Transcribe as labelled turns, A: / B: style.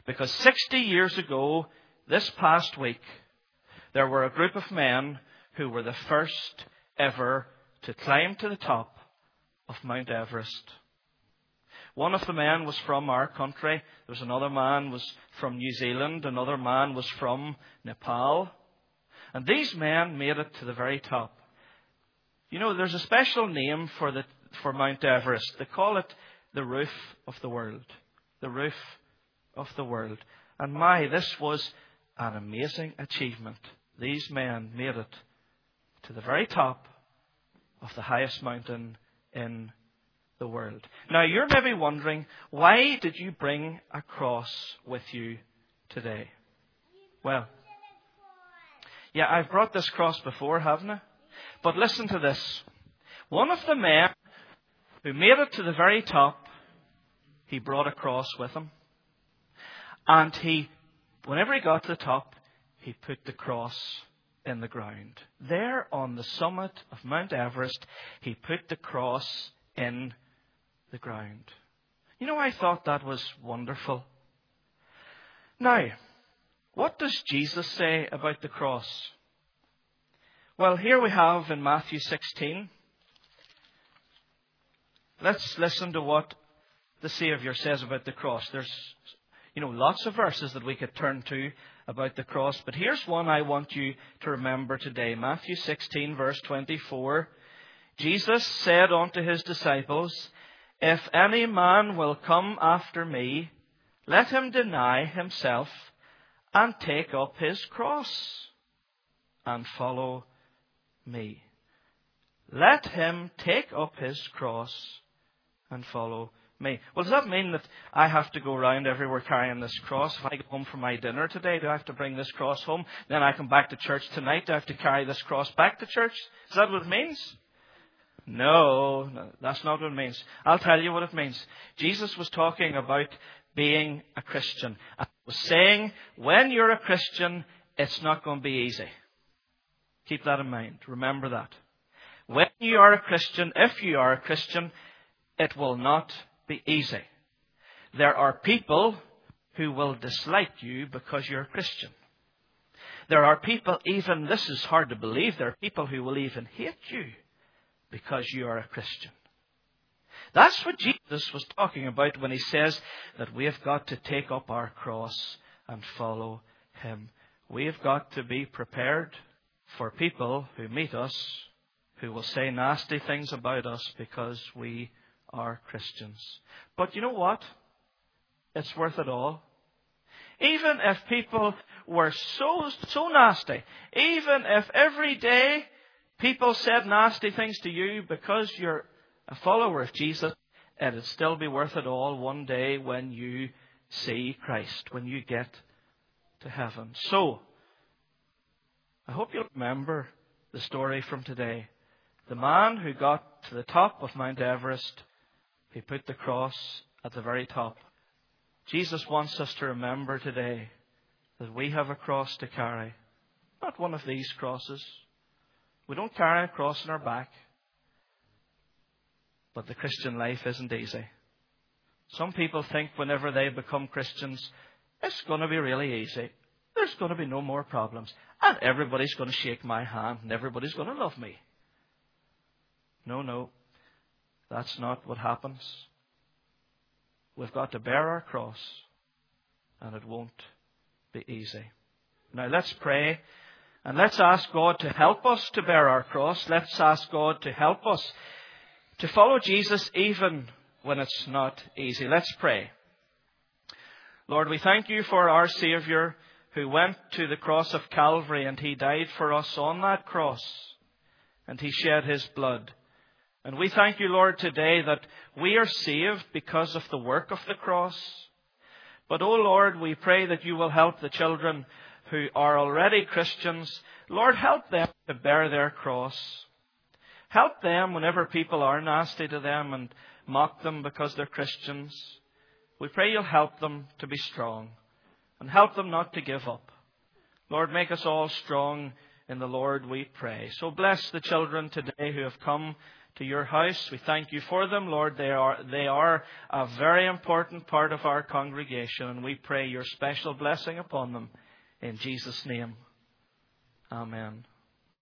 A: Because 60 years ago, this past week, there were a group of men who were the first ever to climb to the top of Mount Everest. One of the men was from our country. There was another man was from New Zealand. Another man was from Nepal. And these men made it to the very top. You know, there's a special name for Mount Everest. They call it the roof of the world. The roof of the world. And this was an amazing achievement. These men made it to the very top of the highest mountain in the world. Now, you're maybe wondering, why did you bring a cross with you today? Well, yeah, I've brought this cross before, haven't I? But listen to this. One of the men who made it to the very top, he brought a cross with him. And whenever he got to the top, he put the cross in the ground. There on the summit of Mount Everest, he put the cross in the ground. You know, I thought that was wonderful. Now, what does Jesus say about the cross? Well, here we have in Matthew 16. Let's listen to what the Saviour says about the cross. There's, lots of verses that we could turn to about the cross, but here's one I want you to remember today. Matthew 16, verse 24. Jesus said unto his disciples, If any man will come after me, let him deny himself and take up his cross and follow me. Let him take up his cross and follow me. Well, does that mean that I have to go around everywhere carrying this cross? If I go home for my dinner today, do I have to bring this cross home? Then I come back to church tonight, do I have to carry this cross back to church? Is that what it means? No, that's not what it means. I'll tell you what it means. Jesus was talking about being a Christian. And he was saying, when you're a Christian, it's not going to be easy. Keep that in mind. Remember that. When you are a Christian, if you are a Christian, it will not be easy. There are people who will dislike you because you're a Christian. There are people, even, this is hard to believe, there are people who will even hate you because you are a Christian. That's what Jesus was talking about when he says that we have got to take up our cross and follow him. We have got to be prepared for people who meet us, who will say nasty things about us because we are Christians. But you know what? It's worth it all. Even if people were so nasty, even if every day people said nasty things to you because you're a follower of Jesus, it'd still be worth it all one day when you see Christ, when you get to heaven. So, I hope you'll remember the story from today. The man who got to the top of Mount Everest, he put the cross at the very top. Jesus wants us to remember today that we have a cross to carry. Not one of these crosses. We don't carry a cross on our back. But the Christian life isn't easy. Some people think whenever they become Christians, it's going to be really easy. There's going to be no more problems. And everybody's going to shake my hand and everybody's going to love me. No. That's not what happens. We've got to bear our cross. And it won't be easy. Now let's pray. And let's ask God to help us to bear our cross. Let's ask God to help us to follow Jesus even when it's not easy. Let's pray. Lord, we thank you for our Saviour who went to the cross of Calvary and he died for us on that cross and he shed his blood. And we thank you, Lord, today that we are saved because of the work of the cross. But, oh Lord, we pray that you will help the children who are already Christians. Lord, help them to bear their cross. Help them whenever people are nasty to them and mock them because they're Christians. We pray you'll help them to be strong and help them not to give up. Lord, make us all strong in the Lord, we pray. So bless the children today who have come to your house. We thank you for them, Lord. They are a very important part of our congregation, and we pray your special blessing upon them. In Jesus' name, amen.